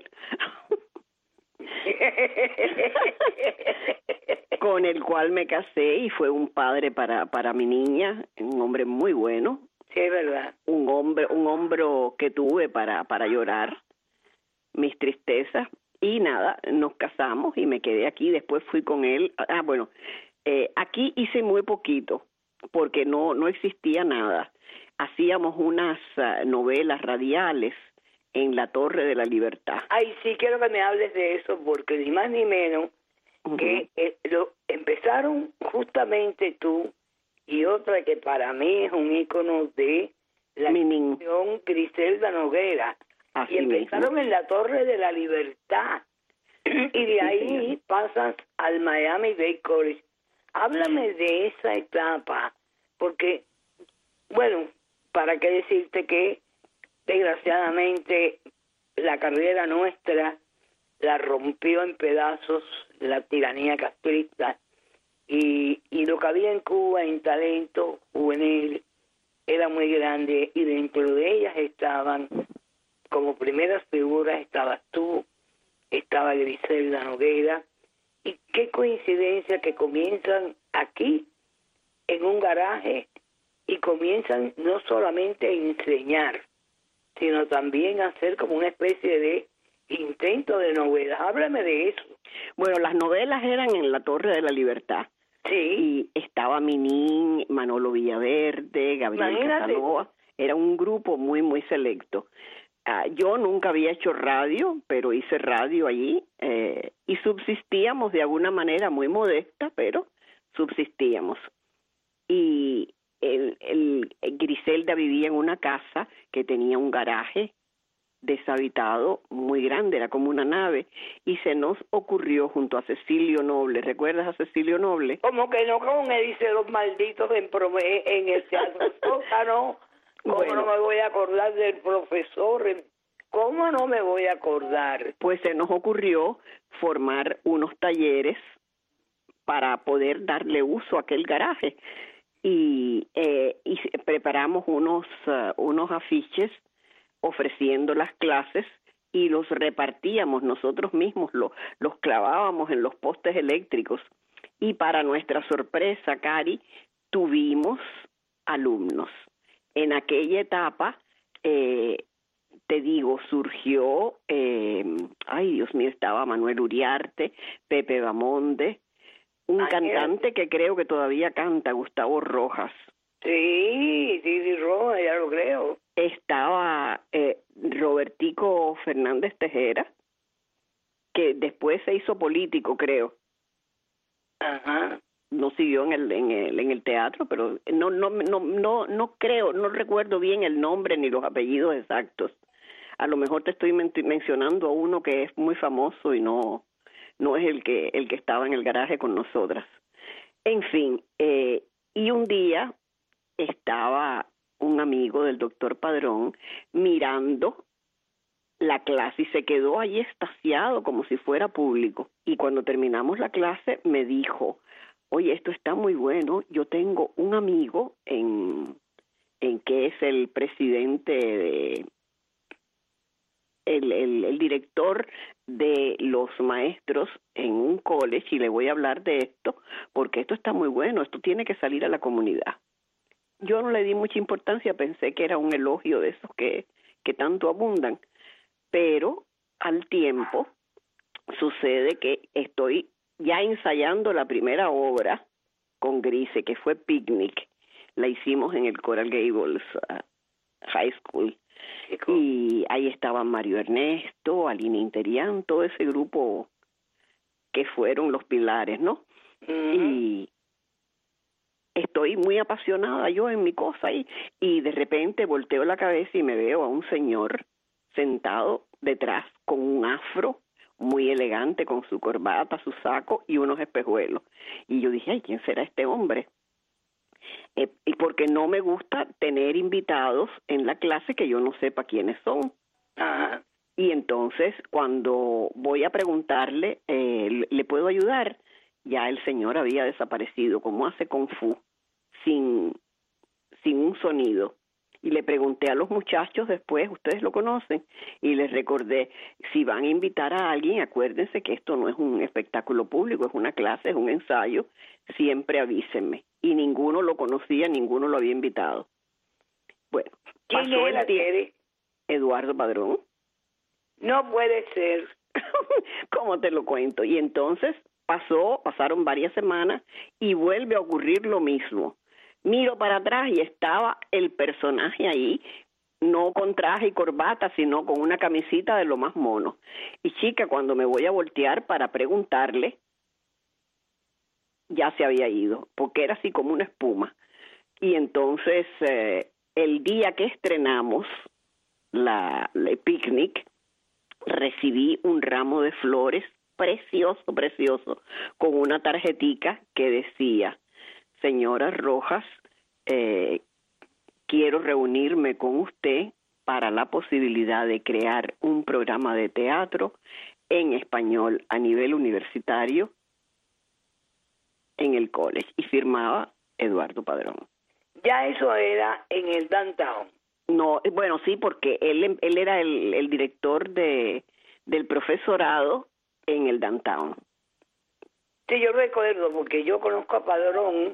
con el cual me casé, y fue un padre para mi niña, un hombre muy bueno. Sí, es verdad. Un hombro que tuve para llorar mis tristezas, y nada, nos casamos y me quedé aquí. Después fui con él. Aquí hice muy poquito porque no existía nada. Hacíamos unas novelas radiales en la Torre de la Libertad. Ay, sí, quiero que me hables de eso, porque ni más ni menos que lo empezaron justamente tú y otra que para mí es un ícono de la canción, Griselda Noguera. Así y empezaron mismo en la Torre de la Libertad y de ahí pasas al Miami Dade College. Háblame de esa etapa, porque, bueno, para qué decirte que desgraciadamente la carrera nuestra la rompió en pedazos la tiranía castrista, y lo que había en Cuba en talento juvenil era muy grande, y dentro de ellas estaban, como primeras figuras, estabas tú, estaba Griselda Noguera, y qué coincidencia que comienzan aquí en un garaje y comienzan no solamente a enseñar, sino también a hacer como una especie de intento de novelas. Háblame de eso. Bueno, las novelas eran en la Torre de la Libertad. Sí. Y estaba Minín, Manolo Villaverde, Gabriel Casanova. Era un grupo muy, muy selecto. Yo nunca había hecho radio, pero hice radio allí y subsistíamos de alguna manera muy modesta, pero subsistíamos. Y Griselda vivía en una casa que tenía un garaje deshabitado muy grande, era como una nave, y se nos ocurrió junto a Cecilio Noble. ¿Recuerdas a Cecilio Noble? Como que no, como me dice los malditos en el teatro Sótano. ¿Cómo no me voy a acordar del profesor? ¿Cómo no me voy a acordar? Pues se nos ocurrió formar unos talleres para poder darle uso a aquel garaje y preparamos unos afiches ofreciendo las clases y los repartíamos nosotros mismos, los clavábamos en los postes eléctricos y para nuestra sorpresa, Cari, tuvimos alumnos. En aquella etapa, te digo, surgió, Dios mío, estaba Manuel Uriarte, Pepe Bamonde, un cantante que creo que todavía canta, Gustavo Rojas. Sí, Rojas, ya lo creo. Estaba Robertico Fernández Tejera, que después se hizo político, creo. Ajá. No siguió en el teatro, pero no creo, no recuerdo bien el nombre ni los apellidos exactos. A lo mejor te estoy mencionando a uno que es muy famoso y no es el que estaba en el garaje con nosotras. En fin, y un día estaba un amigo del doctor Padrón mirando la clase y se quedó allí extasiado como si fuera público. Y cuando terminamos la clase me dijo: oye, esto está muy bueno, yo tengo un amigo en que es el presidente de el director de los maestros en un college y le voy a hablar de esto porque esto está muy bueno, esto tiene que salir a la comunidad. Yo no le di mucha importancia, pensé que era un elogio de esos que tanto abundan, pero al tiempo sucede que estoy ya ensayando la primera obra con Grise, que fue Picnic. La hicimos en el Coral Gables High School. Y ahí estaban Mario Ernesto, Aline Interian, todo ese grupo que fueron los pilares, ¿no? Y estoy muy apasionada yo en mi cosa y de repente volteo la cabeza y me veo a un señor sentado detrás con un afro muy elegante, con su corbata, su saco y unos espejuelos. Y yo dije, ay, ¿quién será este hombre? Y porque no me gusta tener invitados en la clase que yo no sepa quiénes son. Ajá. Y entonces, cuando voy a preguntarle, ¿le puedo ayudar? Ya el señor había desaparecido, como hace Kung Fu, sin un sonido. Y le pregunté a los muchachos después, ¿ustedes lo conocen? Y les recordé, si van a invitar a alguien, acuérdense que esto no es un espectáculo público, es una clase, es un ensayo, siempre avísenme. Y ninguno lo conocía, ninguno lo había invitado. Bueno, ¿quién era el Eduardo Padrón. No puede ser. ¿Cómo te lo cuento? Y entonces pasaron varias semanas y vuelve a ocurrir lo mismo. Miro para atrás y estaba el personaje ahí, no con traje y corbata, sino con una camisita de lo más mono. Y chica, cuando me voy a voltear para preguntarle, ya se había ido, porque era así como una espuma. Y entonces, el día que estrenamos el Picnic, recibí un ramo de flores precioso, precioso, con una tarjetica que decía: señora Rojas, quiero reunirme con usted para la posibilidad de crear un programa de teatro en español a nivel universitario en el college. Y firmaba Eduardo Padrón. Ya eso era en el downtown. No, bueno, sí, porque él era el director del profesorado en el downtown. Sí, yo recuerdo, porque yo conozco a Padrón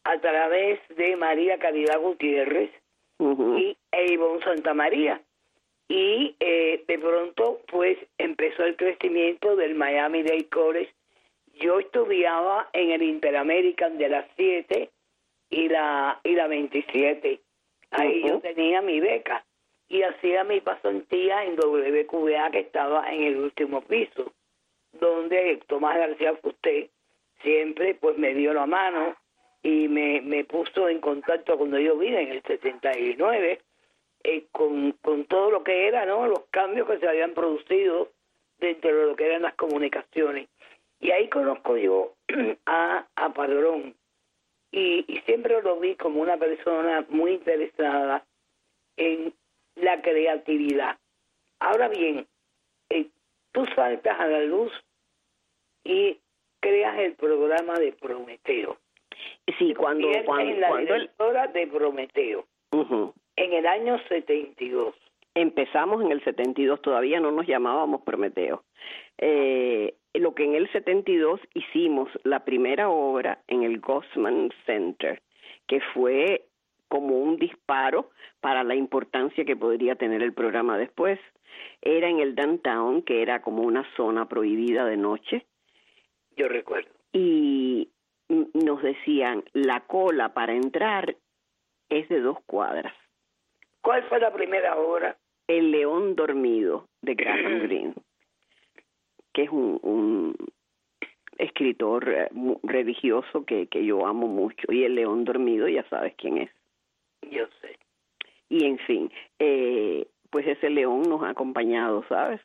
a través de María Caridad Gutiérrez y Ivonne Santamaría. Y de pronto, pues, empezó el crecimiento del Miami-Dade College. Yo estudiaba en el Interamerican de las 7 y la 27. Ahí yo tenía mi beca y hacía mi pasantía en WQA, que estaba en el último piso, donde Tomás García Fusté siempre pues me dio la mano y me puso en contacto cuando yo vine en el 79 con todo lo que era, ¿no?, los cambios que se habían producido dentro de lo que eran las comunicaciones. Y ahí conozco yo a Padrón y siempre lo vi como una persona muy interesada en la creatividad. Ahora bien, tú saltas a la luz y creas el programa de Prometeo. Sí, cuando la directora de Prometeo en el año 72. Empezamos en el 72, todavía no nos llamábamos Prometeo. Lo que en el 72 hicimos la primera obra en el Gossman Center, que fue como un disparo para la importancia que podría tener el programa después. Era en el downtown, que era como una zona prohibida de noche. Yo recuerdo. Y nos decían, la cola para entrar es de 2 cuadras. ¿Cuál fue la primera obra? El León Dormido, de Graham Greene, que es un escritor religioso que yo amo mucho. Y El León Dormido, ya sabes quién es. Yo sé. Y en fin, pues ese león nos ha acompañado, ¿sabes?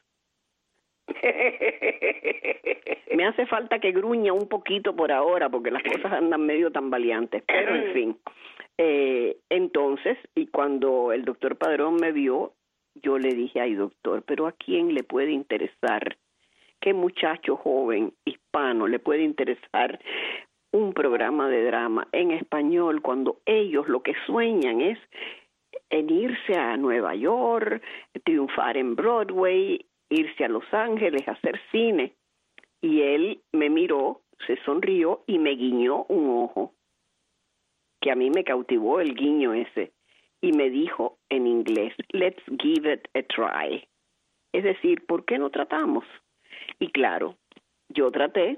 Me hace falta que gruña un poquito por ahora, porque las cosas andan medio tambaleantes, pero en fin. Entonces, y cuando el doctor Padrón me vio, yo le dije, ay doctor, pero ¿a quién le puede interesar? ¿Qué muchacho joven hispano le puede interesar un programa de drama en español cuando ellos lo que sueñan es en irse a Nueva York, triunfar en Broadway, irse a Los Ángeles, hacer cine? Y él me miró, se sonrió y me guiñó un ojo, que a mí me cautivó el guiño ese, y me dijo en inglés, let's give it a try. Es decir, ¿por qué no tratamos? Y claro, yo traté,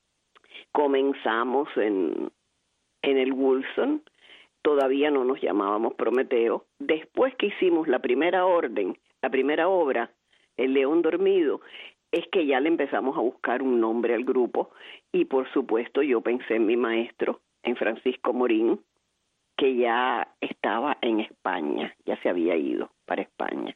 comenzamos en el Wilson, todavía no nos llamábamos Prometeo. Después que hicimos la primera obra, El León Dormido, es que ya le empezamos a buscar un nombre al grupo, y por supuesto yo pensé en mi maestro, en Francisco Morín, que ya estaba en España, ya se había ido para España.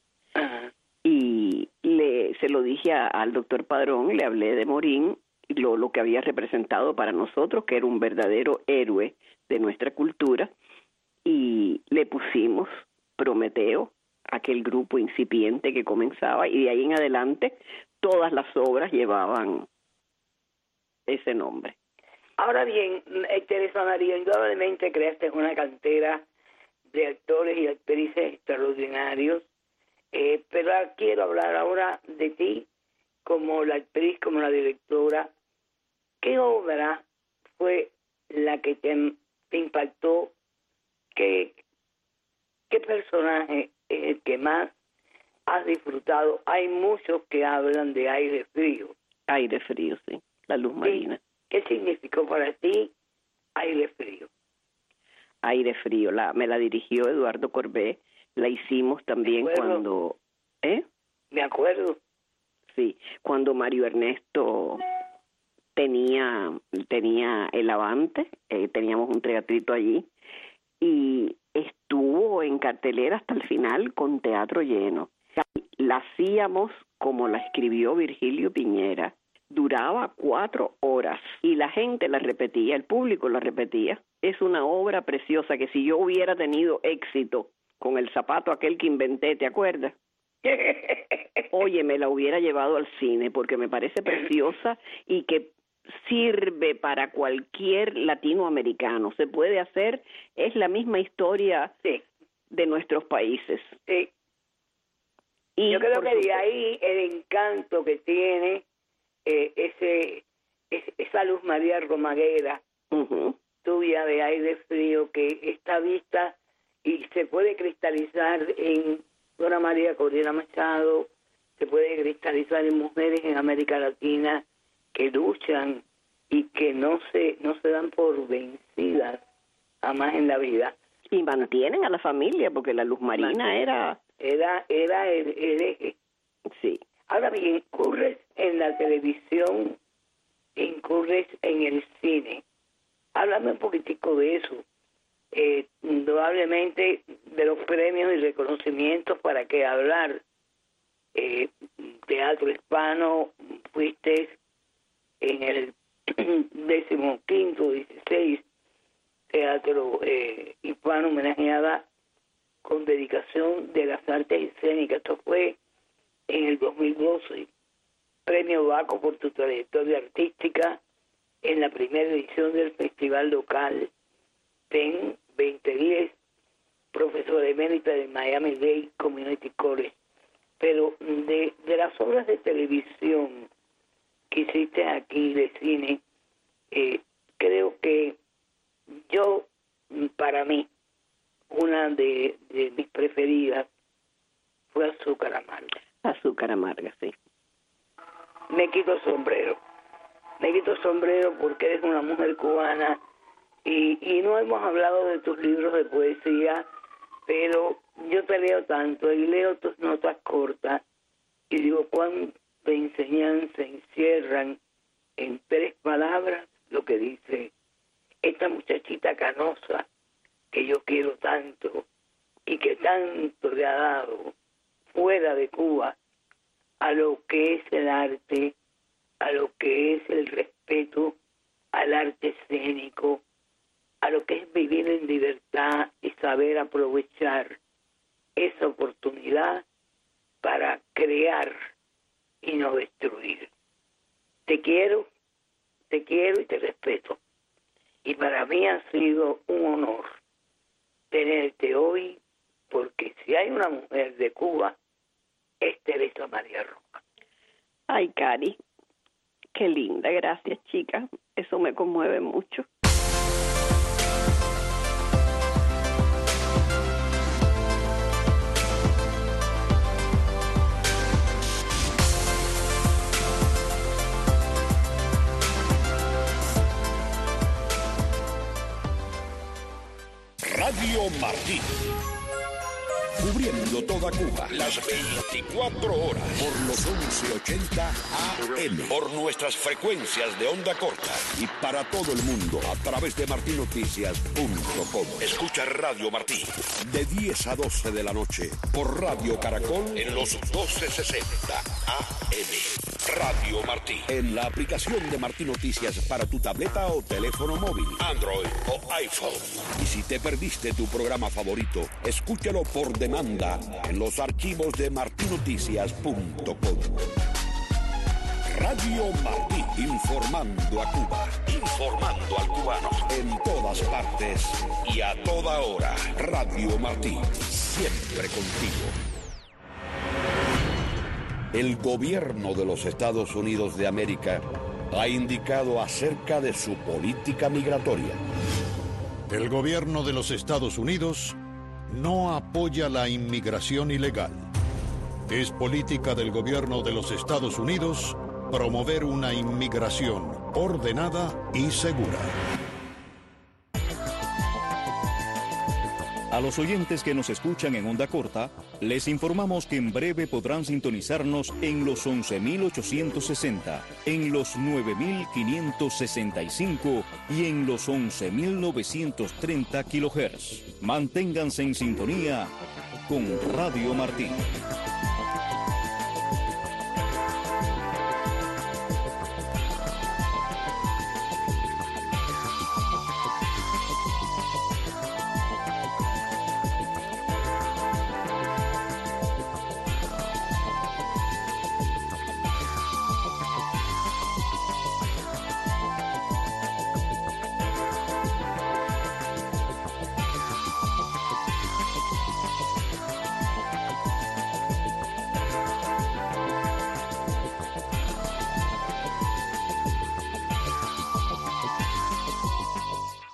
Y se lo dije al doctor Padrón, le hablé de Morín, lo que había representado para nosotros, que era un verdadero héroe de nuestra cultura, y le pusimos Prometeo, aquel grupo incipiente que comenzaba, y de ahí en adelante todas las obras llevaban ese nombre. Ahora bien, Teresa María, indudablemente creaste una cantera de actores y actrices extraordinarios, pero quiero hablar ahora de ti como la actriz, como la directora. ¿Qué obra fue la que te impactó? ¿Qué personaje es el que más has disfrutado? Hay muchos que hablan de Aire Frío. Aire Frío, sí, la luz marina. ¿Qué significó para ti Aire Frío? Aire Frío, me la dirigió Eduardo Corbé, la hicimos también cuando... Me acuerdo. Sí, cuando Mario Ernesto tenía el Avante, teníamos un teatrito allí, y estuvo en cartelera hasta el final con teatro lleno. La hacíamos como la escribió Virgilio Piñera, duraba 4 horas y la gente la repetía, el público la repetía. Es una obra preciosa que si yo hubiera tenido éxito con el zapato aquel que inventé, ¿te acuerdas? Oye, me la hubiera llevado al cine porque me parece preciosa y que sirve para cualquier latinoamericano. Se puede hacer, es la misma historia de nuestros países. Sí. Y yo creo que de ahí el encanto que tiene esa Luz María Romaguera. Tú lluvia de aire frío que está vista y se puede cristalizar en Dora María Corina Machado, se puede cristalizar en mujeres en América Latina que luchan y que no se dan por vencidas jamás en la vida. Y mantienen a la familia, porque la Luz Marina era el eje. Sí. Ahora bien, incurres en la televisión, incurres en el cine. Háblame un poquitico de eso. Indudablemente de los premios y reconocimientos, para qué hablar. Teatro Hispano, fuiste en el 15º, 16 Teatro Hispano, homenajeada con dedicación de las artes escénicas. Esto fue en el 2012. Premio Baco por tu trayectoria artística en la primera edición del Festival Local TEN 2010, profesora emérita de Miami-Dade Community College. Pero de las obras de televisión que hiciste aquí, de cine, creo que para mí, una de mis preferidas fue Azúcar Amarga. Azúcar Amarga, sí. Me quito el sombrero porque eres una mujer cubana y no hemos hablado de tus libros de poesía, pero yo te leo tanto y leo tus notas cortas y digo cuánta enseñanza encierran en 3 palabras lo que dice esta muchachita canosa que yo quiero tanto y que tanto le ha dado fuera de Cuba a lo que es el arte, a lo que es el respeto al arte escénico, a lo que es vivir en libertad y saber aprovechar esa oportunidad para crear y no destruir. Te quiero y te respeto. Y para mí ha sido un honor tenerte hoy, porque si hay una mujer de Cuba, es Teresa María Roca. Ay, Cari, qué linda, gracias, chica. Eso me conmueve mucho. Radio Martí. Cubriendo toda Cuba, las 24 horas, por los 1180 AM, por nuestras frecuencias de onda corta y para todo el mundo a través de martinoticias.com. Escucha Radio Martí de 10 a 12 de la noche por Radio Caracol en los 1260 AM. Radio Martí, en la aplicación de Martí Noticias para tu tableta o teléfono móvil, Android o iPhone. Y si te perdiste tu programa favorito, escúchalo por demanda en los archivos de martinoticias.com. Radio Martí, informando a Cuba, informando al cubano, en todas partes y a toda hora. Radio Martí, siempre contigo. El gobierno de los Estados Unidos de América ha indicado acerca de su política migratoria. El gobierno de los Estados Unidos no apoya la inmigración ilegal. Es política del gobierno de los Estados Unidos promover una inmigración ordenada y segura. A los oyentes que nos escuchan en onda corta, les informamos que en breve podrán sintonizarnos en los 11.860, en los 9.565 y en los 11.930 kHz. Manténganse en sintonía con Radio Martí.